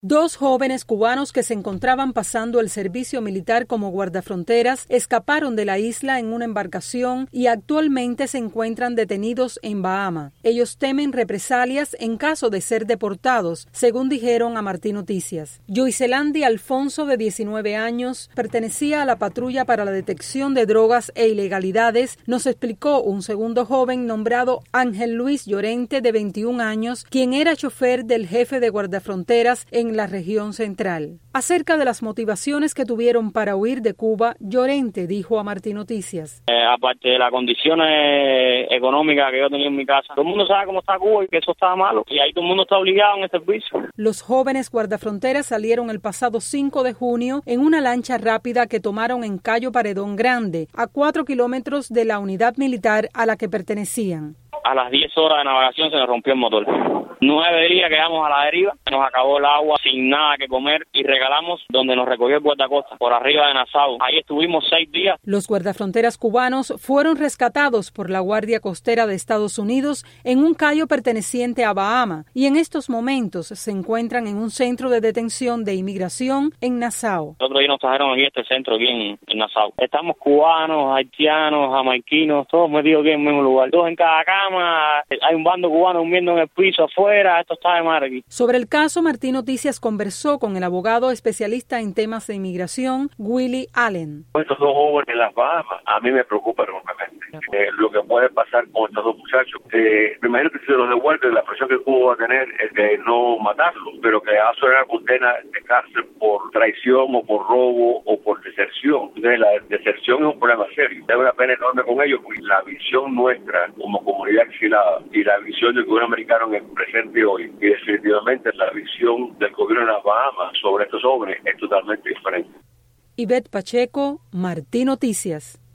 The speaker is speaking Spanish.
Dos jóvenes cubanos que se encontraban pasando el servicio militar como guardafronteras escaparon de la isla en una embarcación y actualmente se encuentran detenidos en Bahama. Ellos temen represalias en caso de ser deportados, según dijeron a Martín Noticias. Yoiselandi Alfonso, de 19 años, pertenecía a la patrulla para la detección de drogas e ilegalidades, nos explicó un segundo joven nombrado Ángel Luis Llorente, de 21 años, quien era chofer del jefe de guardafronteras en la región central. Acerca de las motivaciones que tuvieron para huir de Cuba, Llorente dijo a Martín Noticias. Aparte de las condiciones económicas que yo tenía en mi casa, todo el mundo sabe cómo está Cuba y que eso estaba malo, y ahí todo el mundo está obligado en el servicio. Los jóvenes guardafronteras salieron el pasado 5 de junio en una lancha rápida que tomaron en Cayo Paredón Grande, a 4 kilómetros de la unidad militar a la que pertenecían. A las 10 horas de navegación se nos rompió el motor. 9 días quedamos a la deriva, nos acabó el agua, sin nada que comer, y regalamos donde nos recogió el guardacosta, por arriba de Nassau. Ahí estuvimos 6 días. Los guardafronteras cubanos fueron rescatados por la Guardia Costera de Estados Unidos en un cayó perteneciente a Bahama, y en estos momentos se encuentran en un centro de detención de inmigración en Nassau. Nosotros ahí nos trajeron aquí a este centro, aquí en Nassau. Estamos cubanos, haitianos, jamaiquinos, todos metidos aquí en el mismo lugar. Todos en cada cama, hay un bando cubano durmiendo en el piso afuera, esto está de madre aquí. Sobre el caso, Martín Noticias conversó con el abogado especialista en temas de inmigración, Willie Allen. Estos dos jóvenes en las Bahamas, a mí me preocupa enormemente lo que puede pasar con estos dos muchachos. Me imagino que si se los devuelven, la presión que Cuba va a tener es de no matarlos, pero que va a ser una condena de cárcel por traición o por robo o por deserción. Entonces, la deserción es un problema serio. Hay una pena enorme con ellos, porque la visión nuestra como comunidad exilada y la visión del gobierno americano en el presente hoy, y definitivamente la visión del gobierno de las Bahamas sobre estos jóvenes es totalmente diferente. Ivette Pacheco, Martín Noticias.